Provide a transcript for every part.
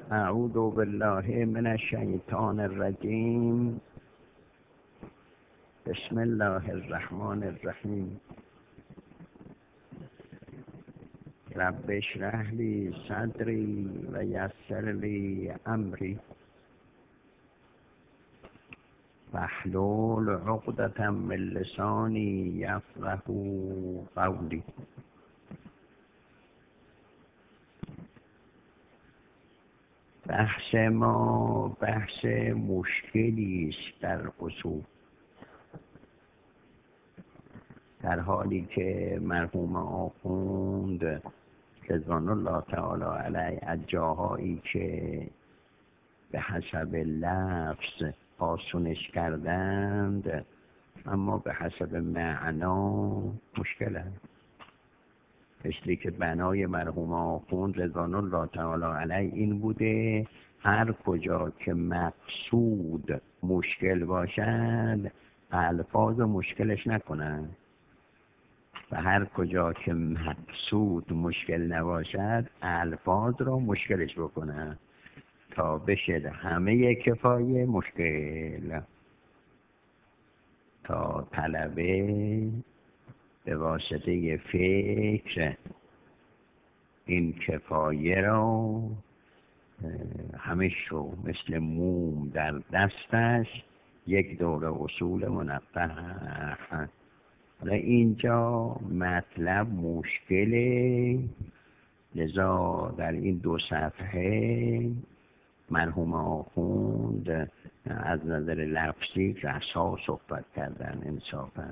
اعوذ بالله من الشیطان الرجیم. بسم الله الرحمن الرحیم. رب اشرح لی صدری و یسر لی امری واحلل عقدة من لسانی یفقهوا قولی. بحث ما بحث مشکلی است در اصول، در حالی که مرحوم آخوند رضوان الله تعالی علیه از جاهایی که به حسب لفظ آسونش کردند اما به حسب معنا مشکل است. مثلی که بنای مرحوم آخوند رضوان الله تعالی علیه این بوده هر کجا که مقصود مشکل باشد الفاظ مشکلش نکنند و هر کجا که مقصود مشکل نباشد الفاظ را مشکلش بکنند تا بشه همه کفایه مشکل، تا طلبه به واسطه فکر این کفایه را همش رو مثل موم در دستش یک دور اصول منبه. حالا اینجا مطلب مشکله، لذا در این 2 صفحه مرحوم آخوند از نظر لفظی رسا صحبت کردن انصافا.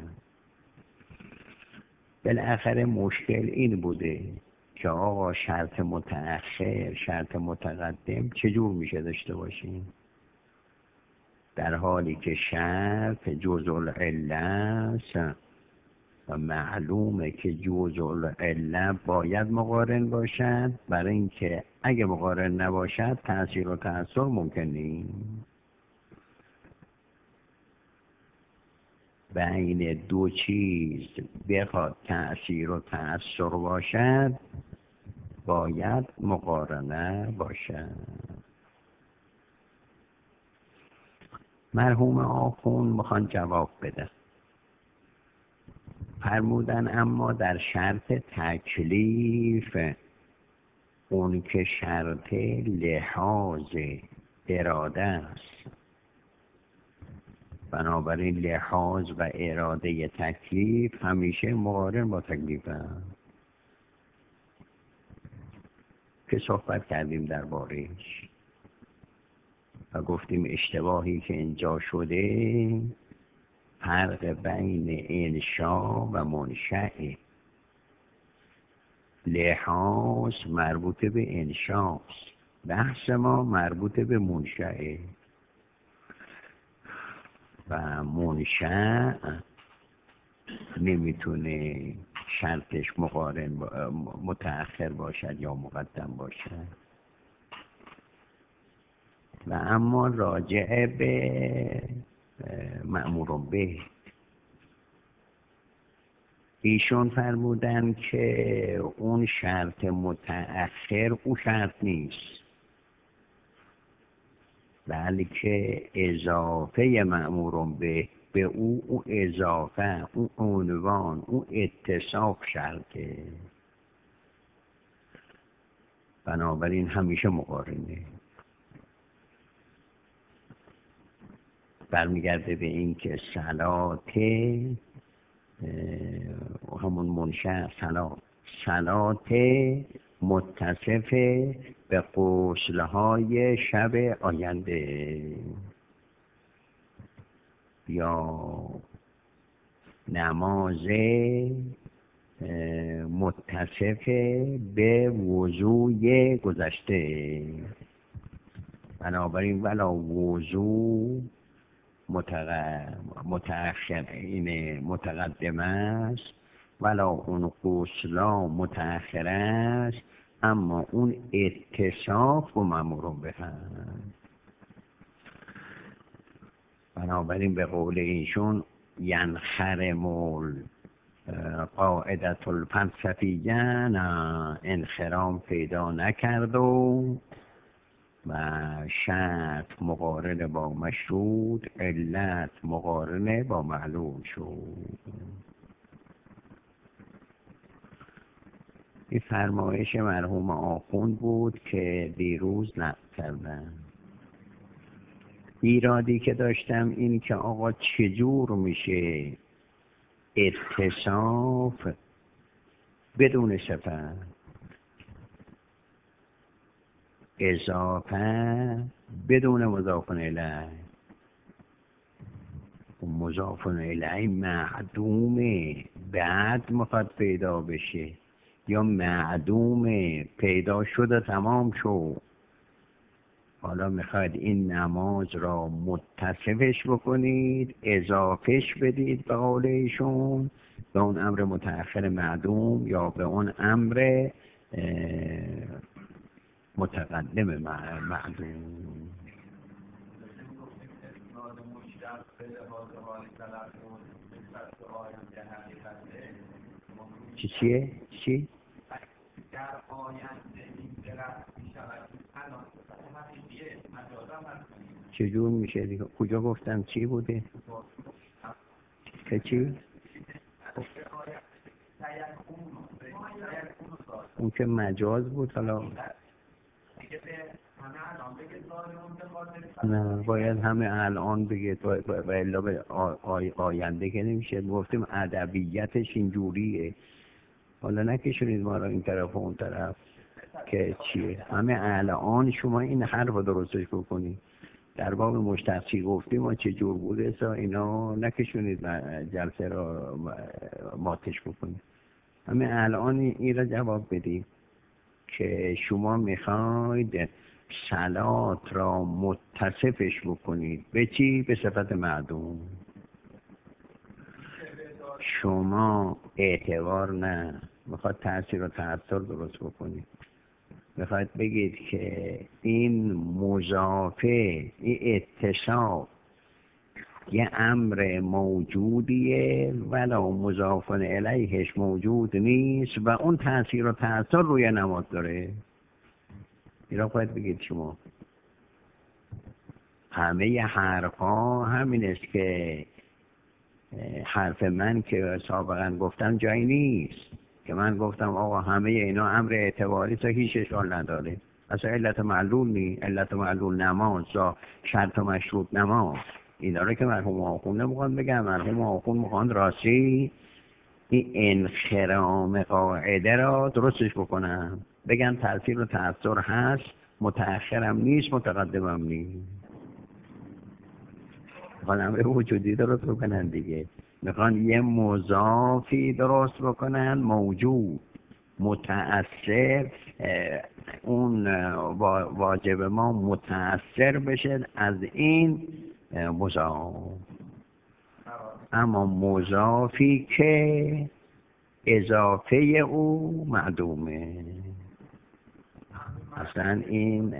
بالاخره مشکل این بوده که آقا شرط متأخر شرط متقدم چجور میشه داشته باشیم، در حالی که شرط جزء العله است و معلومه که جزء العله باید مقارن باشد، برای اینکه اگه مقارن نباشد تأثیر و تأثیر ممکن نیست. بین 2 چیز بخواد تأثیر و تأثیر باشد باید مقارنه باشد. مرحوم آخوند میخوان جواب بده، فرمودن اما در شرط تکلیف اون که شرط لحاظ اراده است، بنابراین لحاظ و اراده تکلیف همیشه مقارن با تکلیف است که صحبت کردیم درباره‌اش و گفتیم اشتباهی که اینجا شده فرق بین انشا و منشأ. لحاظ مربوط به انشاست، بحث ما مربوط به منشأ و منشأ نمیتونه شرطش مقارن متأخر باشد یا مقدم باشد. و اما راجع به مأمور به ایشون فرمودن که اون شرط متأخر اون شرط نیست، بلکه اضافه مأمور به او اضافه، او عنوان، او اتصاف شرطه، بنابراین همیشه مقارنه. برمیگرده به این که صلات همون منشأ صلات متصف به غسل‌های شب آینده یا نماز متصف به وضوء گذشته، بنابراین ولا وضوء متأخر این متقدم است ولا اون غسلا متأخر است، اما اون اتصاف و مأمور به هم. بنابراین به قول ایشون ینخرم قاعدت الفلسفیه انخرام پیدا نکرد و و شرط مقارن با مشروط، علت مقارنه با معلول شد. این فرمایش مرحوم آخوند بود که دیروز نقل کردم. ایرادی که داشتم این که آقا چجور میشه اتصاف بدون صفت، اضافه بدون مضاف الیه. مضاف الیه معدومه، بعد میخواد پیدا بشه، یا معدومه پیدا شده تمام شد، حالا میخواید این نماز را متصفش بکنید، اضافش بدید به قول ایشون به اون امر متأخر معدوم یا به اون امر متقدم معدوم. چیه؟ چی؟ چجور میشه دیگه؟ کجا گفتم چی بوده؟ که چی؟ اون که مجاز بود. حالا نه باید همه الان بگید و الا به آینده که نمیشه. گفتیم ادبیتش اینجوریه، حالا نکشونید ما را این طرف و اون طرف که چیه. همه الان شما این حرف رو درستش بکنید. در باب مشتقی گفتیم ما چه جور بوده تا اینا نکشونید جلسه را ماتش بکنید. همه الان این را جواب بدید که شما میخواید صلات را متصفش بکنید به چی؟ به صفت معدوم. شما اعتبار نه، میخواد تأثیر و تأثیر درست بکنید. میخواد بگید که این مضافه، این اتصاف یه امر موجودیه ولی مضاف الیهش موجود نیست و اون تأثیر و تأثیر روی نماز داره. این را باید بگید شما. همه حرفا همین است که حرف من که سابقا گفتم جایی نیست که من گفتم آقا همه اینا امر اعتباری تا هیچ اشکال نداره، اصلا علت معلول نی، علت معلول نماز یا شرط مشروط نماز. اینا رو که مرحوم آخوند نمیخوان بگم. مرحوم آخوند میخوان راستی این انخرام قاعده را درستش بکنن، بگن تأثیر و تأثیر هست، متأخرم نیست متقدمم نیست. میخوان امر وجودی درست بکنن دیگه. میخوان یه مضافی درست بکنن موجود متأثر، اون واجب ما متأثر بشه از این مضاف، اما مضافی که اضافه او معدومه. اصلا این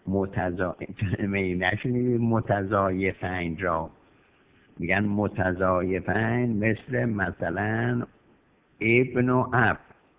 متضایفین را میگن متضایفین، مثلا ابن و اب.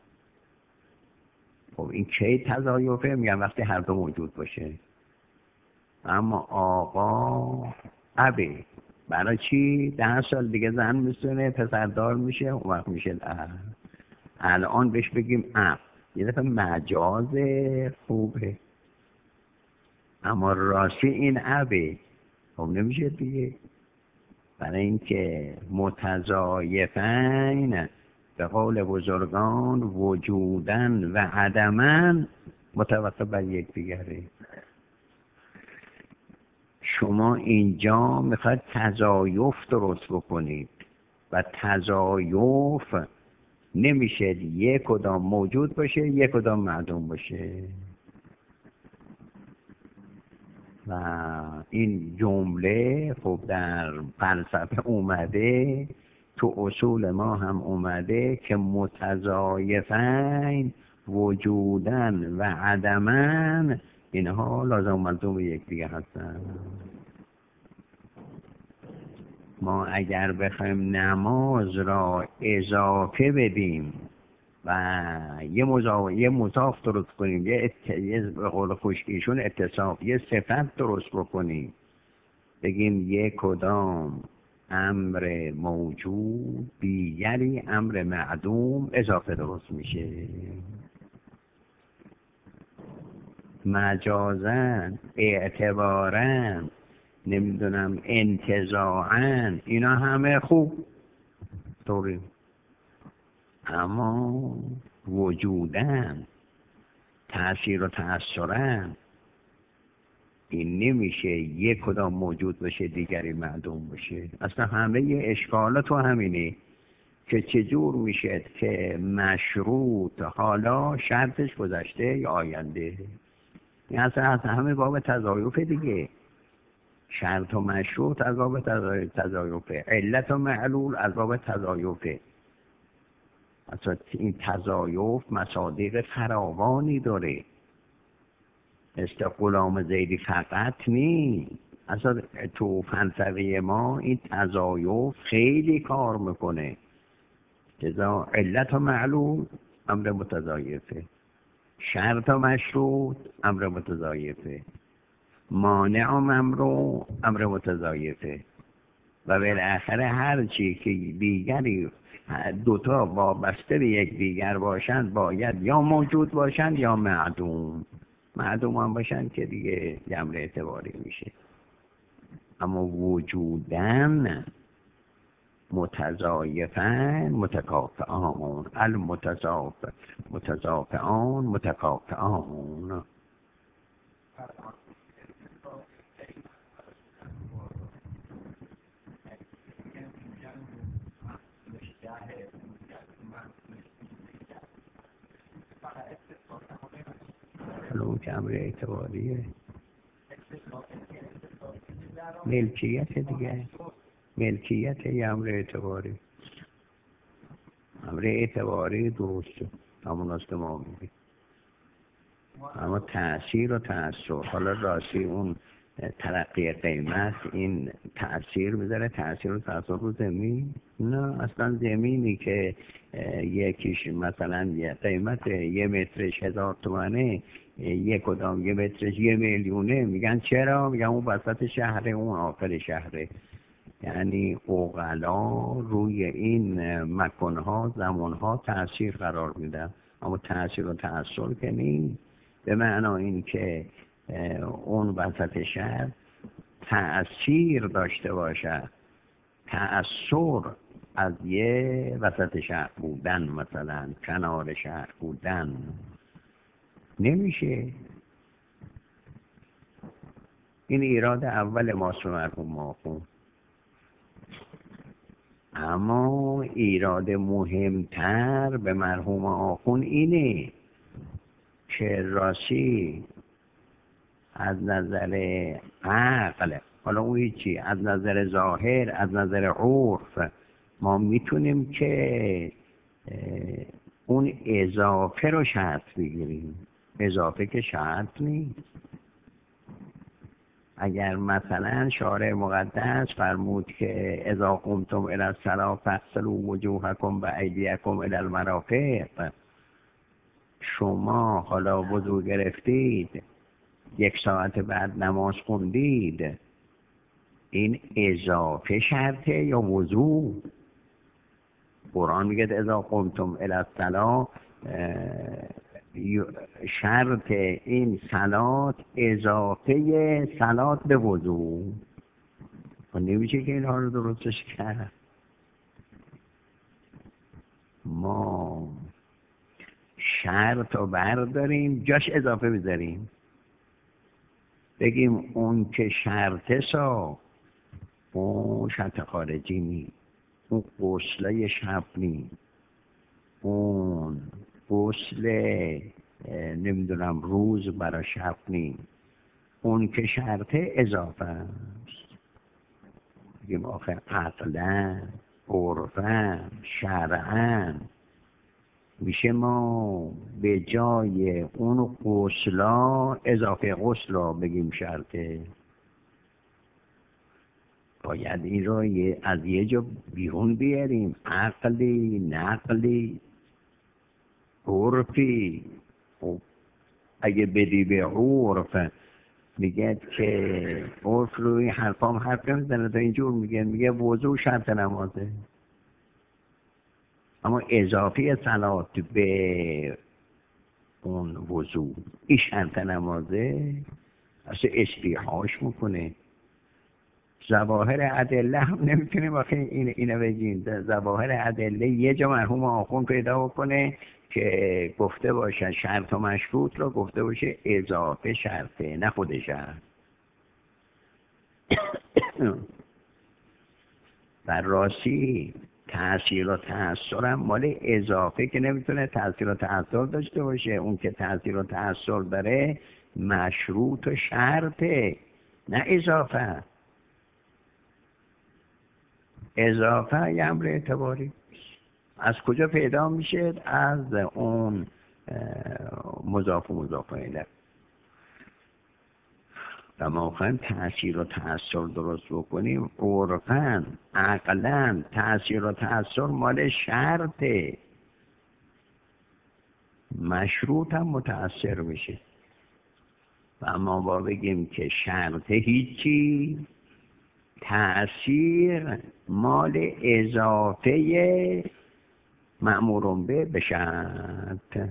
خب این کی تضایفه؟ میگن وقتی هر دو موجود باشه. اما آقا ابه برای چی؟ 10 سال دیگه زن میستونه پسردار میشه، اون وقت میشه الان بهش بگیم اب. یه دفعه مجاز خوبه اما راستی این ابه. خب نمیشه دیگه، برای اینکه متضایفین به قول بزرگان وجودن و عدمن متوقف بر یکدیگره. شما اینجا میخواید تضایف درست بکنید و تضایف نمیشه یک کدام موجود باشه یک کدام معدوم باشه. و این جمله خب در فلسفه اومده، تو اصول ما هم اومده که متضایفین وجودن و عدمن اینها لازم ملزوم یکدیگه هستن. ما اگر بخوایم نماز را اضافه بدیم و یه مضاف درست کنیم، یه به قول خشکیشون اتصاف، یه صفت درست بکنیم، بگیم یک کدام امر موجود دیگری امر معدوم اضافه درست میشه. مجازاً، اعتباراً، نمیدونم انتزاعاً، اینا همه خوب طوری، اما وجوداً، تأثیر و تأثراً، این نمیشه یک کدام موجود باشه دیگری معدوم باشه. اصلا همه اشکالات تو همینه که چجور میشه که مشروط حالا شرطش گذشته یا آینده. این اصلا از همه باب تضایف دیگه. شرط و مشروط از باب تضایفه، علت و معلول از باب تضایفه. اصلا این تضایف مصادیق فراوانی داره، مثل غلام زیدی فقط نی. اصلا تو فلسفه ما این تضایف خیلی کار میکنه. لذا علت و معلول امر متضایفه، شرط و مشروط امر متضایفه، مانع و ممنوع امر متضایفه، و بالاخره هر چی که دیگری دوتا وابسته به یک دیگر باشند باید یا موجود باشند یا معدوم. معدوم هم باشند که دیگه جمع اعتباری میشه. اما وجودن متضایفن متکافئان، متضافئان متکافئان. اون که امر اعتباریه، ملکیت دیگه، ملکیت یه امر اعتباری. امر اعتباری درسته، همون است که ما میگیم. اما تأثیر و تأثیر، حالا راستی اون ترقی قیمت این تأثیر بذاره، تأثیر و تأثیر رو زمین؟ نه، اصلا زمینی که یکیش مثلا یه قیمت یه مترش 1000 تومنه، یک کدام یه مترش 1,000,000، میگن چرا؟ میگن اون وسط شهره، اون آخر شهره. یعنی عقلا روی این مکانها زمانها تأثیر قرار میدن، اما تأثیر و تأثیر که نیست. به معنی این که اون وسط شهر تأثیر داشته باشد، تأثیر از یه وسط شهر بودن، مثلا کنار شهر بودن نمیشه. این ایراد اول ماست مرحوم ماخون. اما ایراد مهمتر به مرحوم آخون اینه که راستی از نظر عقل، حالا اون هیچی، از نظر ظاهر، از نظر عرف، ما میتونیم که اون اضافه رو شرط بگیریم. اضافه که شرط نیست. اگر مثلا شارع مقدس فرمود که اذا قمتم الی الصلاة فاغسلوا وجوهکم و ایدیکم الی المرافق، شما حالا وضو گرفتید 1 ساعت بعد نماز خوندید، این اضافه شرطه یا وضو؟ قرآن میگه اذا قمتم الی الصلاة، شرط این صلات اضافه صلات به وضو. و نمیشه که اینها رو درستش کرد. ما شرط رو برداریم جاش اضافه بذاریم، بگیم اون که شرطه سا، اون شرط خارجی نی، اون غسله شب نی، اون غسل نمیدونم روز برای شب نی، اون که شرطه اضافه است. بگیم آخه عقلا، عرفا، شرعا میشه ما به جای اون غسلا اضافه غسلا بگیم شرطه. باید این رو از یه جا بیرون بیاریم، عقلی، نقلی. عرفی. خب اگه بدی به عرف، میگه که عرف روی حرفام حرف نمیزنه، تا اینجور میگه وضو شرط نمازه، اما اضافی صلات به اون وضو این شرط نمازه، اصلا اشتیهاش میکنه. ظواهر ادله هم نمیتونیم واقعا اینو بگیم. ظواهر ادله یه جا مرحوم آخوند پیدا بکنه که گفته باشه شرط و مشروط رو گفته باشه اضافه شرطه نه خود شرط. در راستی تأثیر و تأثیر هم مال اضافه که نمیتونه تأثیر و تأثیر داشته باشه. اون که تأثیر و تأثیر داره مشروط و شرطه نه اضافه. اضافه یه امر اعتباری از کجا پیدا میشه؟ از اون مضاف و مضاف الیه. و ما خواهیم تأثیر و تأثیر درست بکنیم، عرفاً عقلاً تأثیر و تأثیر مال شرطه، مشروط هم متأثر میشه. و اما با بگیم که شرط هیچی، تأثیر مال اضافه مأمورون به شرط.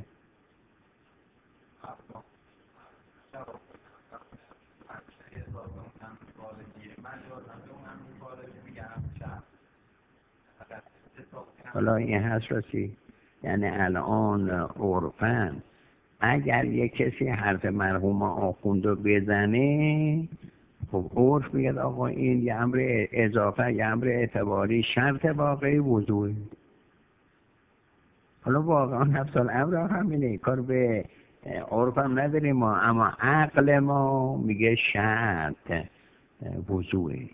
حالا این هست راستی، یعنی الان عرفاً اگر یک کسی حرف مرحوم آخوند رو بزنه، خب عرف میگه آقا این یه امر اضافه، یه امر اعتباری، شرط واقعی وضوعه. حالا واقعا نفس الامر همینه، کار به عرف هم نداریم ما، اما عقل ما میگه شرط وضوعه.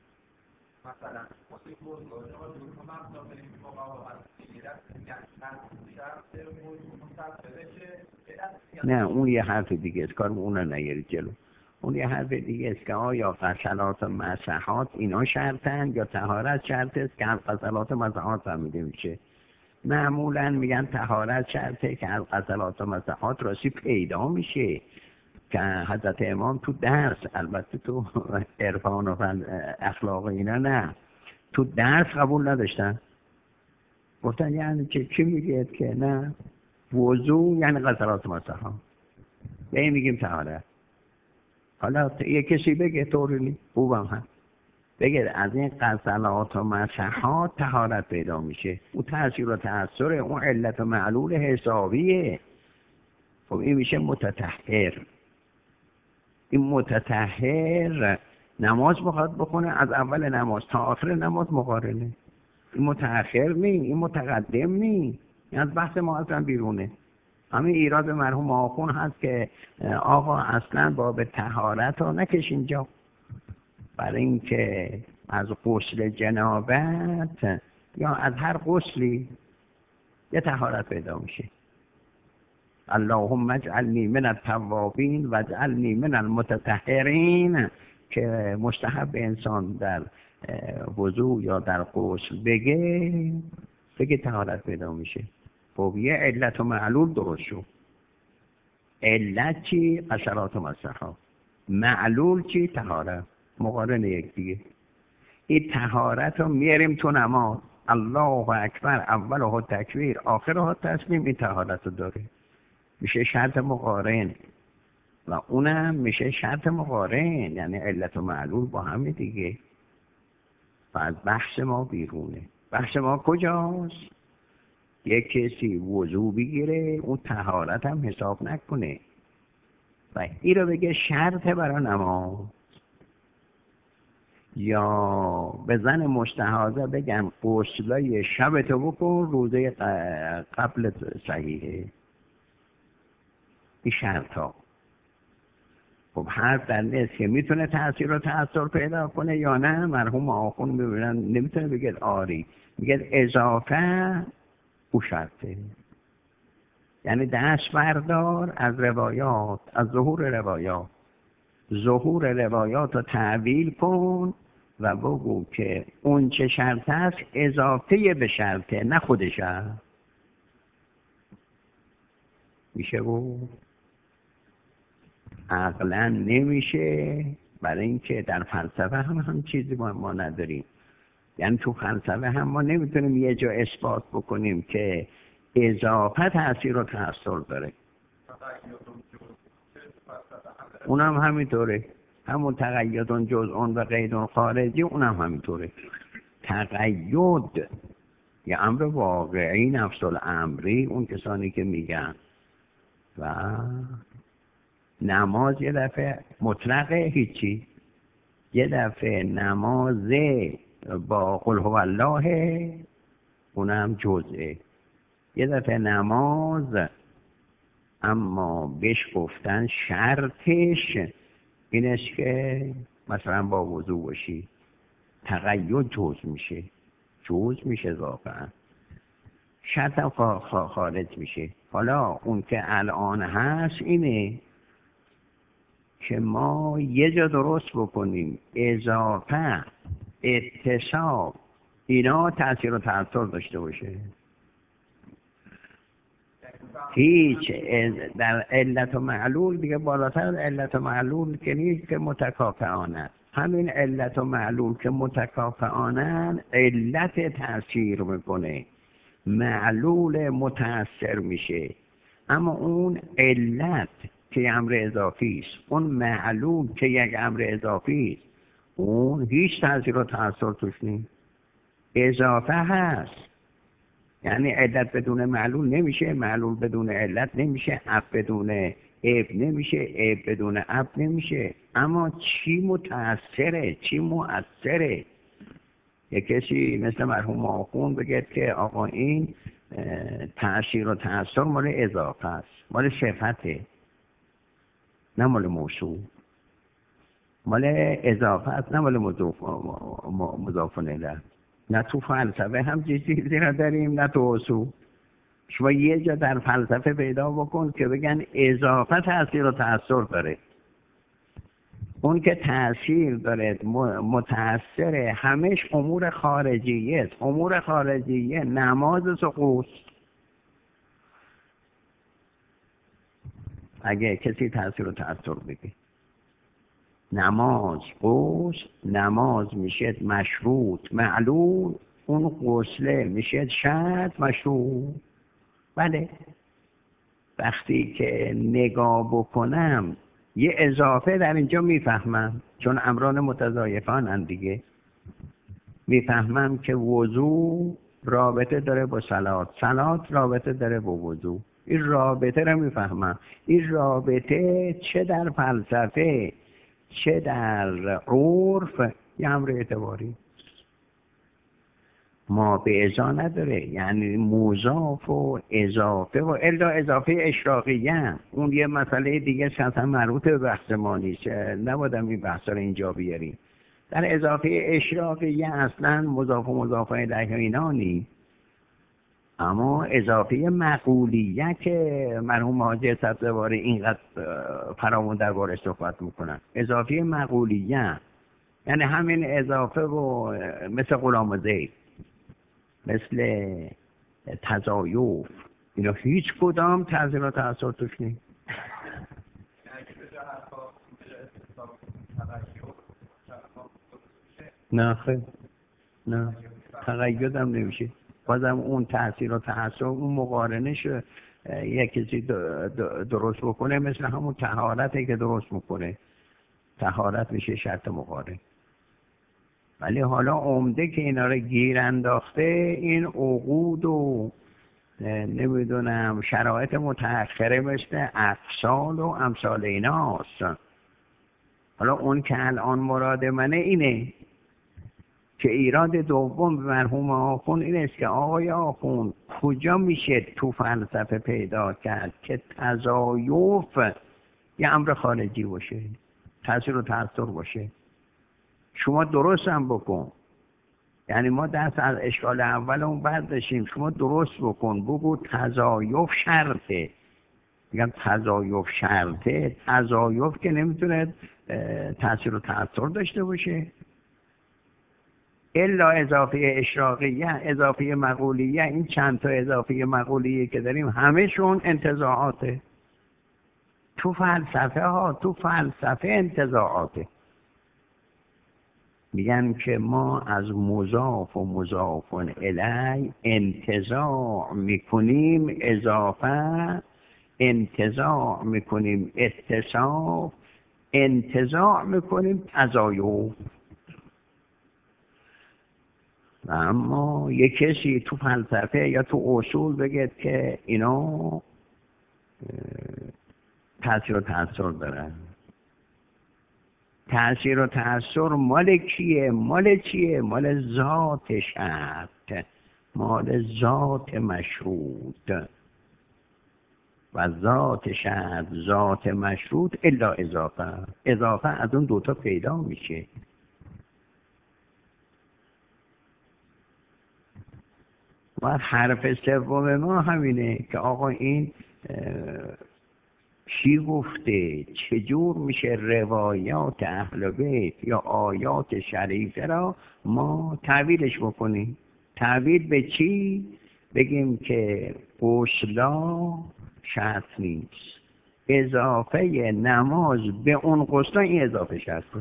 نه اون یه حرف دیگه است، کار اون رو نگیرید جلو. اون یه حرف دیگه است که آیا غسلات و مسحات اینا شرطن یا طهارت شرط است، که غسلات و مسحات فهمیده میشه. معمولا میگن طهارت شرطه که غسلات و مسحات راستی پیدا میشه، که حضرت امام تو درس، البته تو عرفان و اخلاق اینا نه، تو درس قبول نداشتن. گفتن یعنی چی میگید که نه وضو یعنی غسلات و مسحات، به این میگیم طهارت. حالا یه کسی بگه طوری خوبم هم بگه از این غسلات و مسحات طهارت پیدا میشه، اون تأثیر و تأثیر اون علت و معلول حسابیه. خب این میشه متطهر. این متطهر نماز بخواد بخونه، از اول نماز تا آخر نماز مقارنه. این متأخر نی، این متقدم نی، این از بحث ما اصلا بیرونه. همین ایراد مرحوم آخون هست که آقا اصلا باب طهارت رو نکشین جا، برای اینکه از غسل جنابت یا از هر غسلی یه طهارت پیدا میشه. اللهم اجعلنی من التوابین و اجعلنی من المتطهرین، که مستحب انسان در وضو یا در غسل بگه طهارت پیدا میشه. خب یه علت و معلول درست شد. علت چی؟ غسلات و مسحات. معلول چی؟ طهارت. مقارن یکدیگه. این طهارت رو میاریم تو نماز، الله اکبر، اولها تکبیر آخرها تسلیم، این طهارت رو داره، میشه شرط مقارن. و اونم میشه شرط مقارن، یعنی علت و معلول با هم دیگه. و از بحث ما بیرونه. بحث ما کجاست؟ یک کسی وضو بگیره اون طهارت هم حساب نکنه و این رو بگه شرط برای نماز، یا به زن مستحاضه بگم غسلای شبتو بکن روزه قبل صحیحه. این شرط ها. خب حرف در نیست که میتونه تأثیر و تأثیر پیدا کنه یا نه. مرحوم آخون میبینن نمیتونه بگه آری، میگه اضافه او شرطه. یعنی دست بردار از روایات، از ظهور روایات، ظهور روایات رو تعویل کن و بگو که اون چه شرط است اضافه به شرطه نه خود شرط. میشه بود؟ عقلا نمیشه، برای اینکه در فلسفه هم چیزی ما نداریم. یعنی تو فلسفه هم ما نمیتونیم یه جا اثبات بکنیم که اضافه تأثیر و تأثیر داره. اونم همینطوره، همون تقیدون جزءون و قیدون خارجی اونم همینطوره. تقید یه امر واقعی نفس الامری، اون کسانی که میگن و نماز یه دفعه مطلقه هیچی، یه دفعه نماز با قل هو الله اونم جزئه، یه دفعه نماز اما بهش گفتن شرطش اینش که مثلا با وضو باشی، تقید جز میشه واقعا، شرط هم خارج میشه. حالا اون که الان هست اینه که ما یه جا درست بکنیم اضافه اتصاب اینا تأثیر و تأثیر داشته باشه. هیچ در علت و معلول دیگه بالاتر از علت و معلول که نیست که متکافئانه. همین علت و معلول که متکافئانن علت تأثیر میکنه، معلول متأثر میشه. اما اون علت که یک امر اضافی است، اون معلول که یک امر اضافی است، اون هیچ تأثیر و تأثیر توش نیست، اضافه هست. یعنی علت بدون معلول نمیشه، معلول بدون علت نمیشه، اب بدون عیب نمیشه، عیب بدون اب نمیشه. اما چی متأثره، چی مؤثره؟ یک کسی مثل مرحوم آخوند بگه که آقا این تأثیر و تأثیر مال اضافه است، مال صفته، نه مال موصول، مال اضافه است نه مال مضاف الیه. نه تو فلسفه هم چیزی را داریم نه تو اصول. شما یه جا در فلسفه پیدا بکن که بگن اضافه تأثیر و تأثیر داره. اون که تأثیر داره متأثره همش امور خارجیه است. امور خارجیه نماز سقوط. اگه کسی تأثیر و تأثیر بگه نماز غسل، نماز میشه مشروط معلول، اون غسله میشه شرط مشروط. بله وقتی که نگاه بکنم یه اضافه در اینجا میفهمم، چون امران متضایفان دیگه. میفهمم که وضو رابطه داره با صلات، صلات رابطه داره با وضو. این رابطه رو میفهمم. این رابطه چه در فلسفه چه در عرف یه امر اعتباری، ما به ازا نداره. یعنی مضاف و اضافه و الا اضافه اشراقیه اون یه مسئله دیگه اصلا مربوط به بحث ما نیست، نبودم این بحث رو اینجا بیاریم. در اضافه اشراقیه اصلا مضاف و مضاف الیه اینا نیست. اما اضافه مقولیه که مرحوم حاجی سبزواری اینقدر فراوان دربارش صحبت میکنن، اضافه مقولیه یعنی همین اضافه و مثل غلام زید، مثل تضایف، اینا هیچ کدام تأثیر و تأثیر توش نیست. نه خیلی نه، تقید هم نمیشه. بازم اون تأثیر و تأثیر اون مقارنش یک کسی درست بکنه مثل همون طهارته که درست میکنه، طهارت میشه شرط مقارن. ولی حالا عمده که اینا رو گیر انداخته این عقود و نمیدونم شرایط متأخره مثل افصال و امثال ایناست. حالا اون که الان مراد منه اینه که ایراد دوم به مرحوم آخوند این است که آقای آخوند کجا میشه تو فلسفه پیدا کرد که تضایف یه امر خارجی باشه، تأثیر و تأثیر باشه؟ شما درست هم بکن، یعنی ما دست از اشکال اول اون برداشتیم، شما درست بکن بگو تضایف شرطه. میگم تضایف شرطه، تضایف که نمیتونه تأثیر و تأثیر داشته باشه. الا اضافه اشراقیه، اضافه مقولیه، این چند تا اضافه مقولیه که داریم همشون انتزاعاته. تو فلسفه انتزاعاته. میگن که ما از مضاف و مضاف الی انتزاع میکنیم اضافه، انتزاع میکنیم اتصاف، انتزاع میکنیم تزایف. اما یک کسی تو فلسفه یا تو اصول بگید که اینا تأثیر و تأثیر دارن. تأثیر و تأثیر مال کیه؟ مال چیه؟ مال ذات شرط، مال ذات مشروط. و ذات شرط، ذات مشروط الا اضافه. اضافه از اون دوتا پیدا میشه. و حرف سوم ما همینه که آقا این چی گفته؟ چجور میشه روایات اهل بیت یا آیات شریفه را ما تعویلش بکنیم؟ تعویل به چی؟ بگیم که غسلا شرط نیست، اضافه نماز به اون غسلا این اضافه شرطه.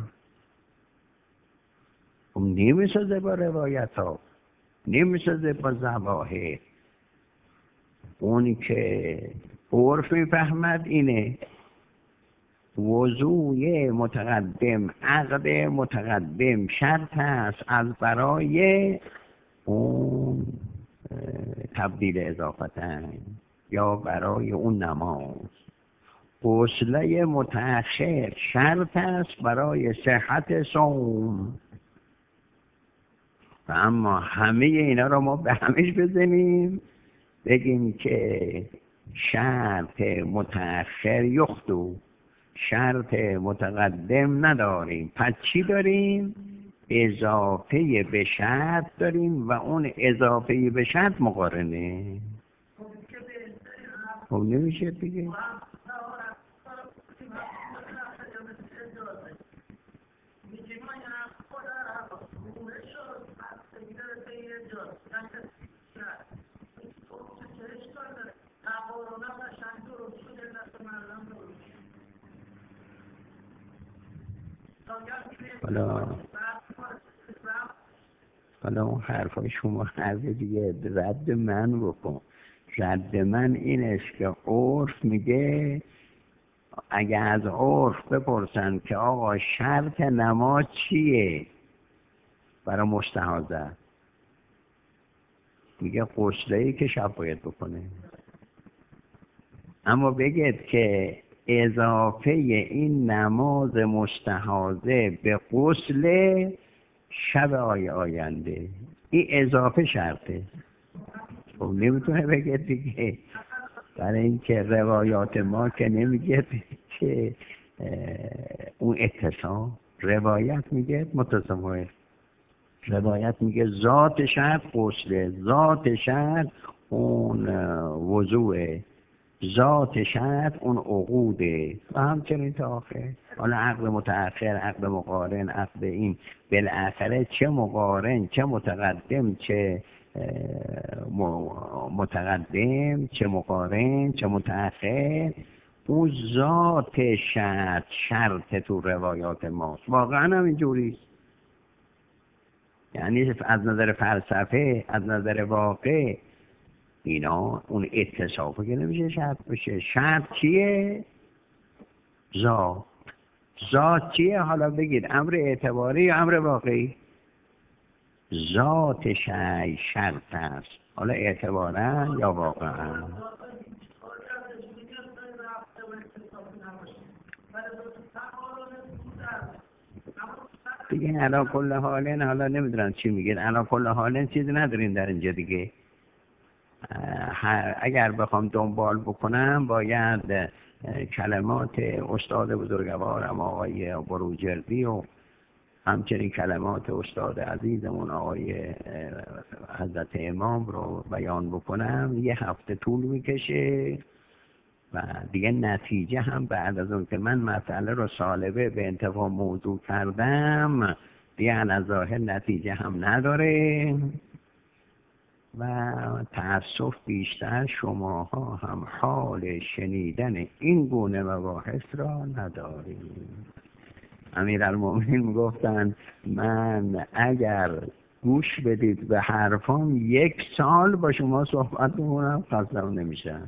خب نمیسازه با روایت ها، نمیسازه با ظواهر. اونی که عرف میفهمد اینه وضوع متقدم، عقد متقدم شرط است از برای اون تبدیل اضافتن یا برای اون نماز. غسله متأخر شرط است برای صحت صوم. و اما همه اینا رو ما به همش بزنیم بگیم که شرط متأخر یختو، شرط متقدم نداریم. پس چی داریم؟ اضافه به شرط داریم و اون اضافه به شرط مقارنه. خب نمیشه دیگه. حالا اون حرفای شما حرف دیگه، رد من بکن. رد من این است که عرف میگه اگه از عرف بپرسن که آقا شرط نماز چیه برای مستحاضه، میگه غسله‌ای که شب باید بکنه. اما بگید که اضافه این نماز مستحاضه به غسل شب آینده، این اضافه شرطه. خب نمیتونه بگید دیگه، برای اینکه روایات ما که نمیگه که اون اتصال. روایت میگه متصمم، روایت میگه ذات شرط غسله، ذات شرط اون وضوعه، ذات شرط اون عقوده و همچنین تا آخر. حالا عقل متأخر، عقل مقارن، عقل این بالاخره چه مقارن چه متقدم، چه متقدم چه مقارن چه متأخر، اون ذات شرط تو روایات ماست. واقعا هم اینجوریست. یعنی از نظر فلسفه، از نظر واقع، اینا اون اتصافه که نمیشه شرط بشه. شرط چیه؟ ذات. ذات چیه؟ حالا بگید امر اعتباری یا امر واقعی؟ ذات شی شرط است، حالا اعتبارا یا واقعا. دیگه علا کل حالین، حالا نمیدونم چی میگید، علا کل حالین چیزی ندارین در اینجا دیگه. اگر بخوام دنبال بکنم باید کلمات استاد بزرگوارم آقای بروجردی و همچنین کلمات استاد عزیزمون آقای حضرت امام رو بیان بکنم. یه هفته طول میکشه و دیگه نتیجه هم بعد از اون که من مسئله رو سالبه به انتها موضوع کردم یعنی ظاهر نتیجه هم نداره و تأسف بیشتر شماها هم حال شنیدن این گونه مباحث را ندارید. امیرالمومنین گفتن من اگر گوش بدید به حرفام 1 سال با شما صحبت می‌کنم خستم نمیشم.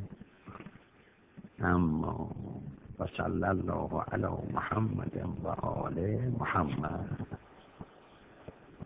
اما و صلی الله علی محمد و آل محمد.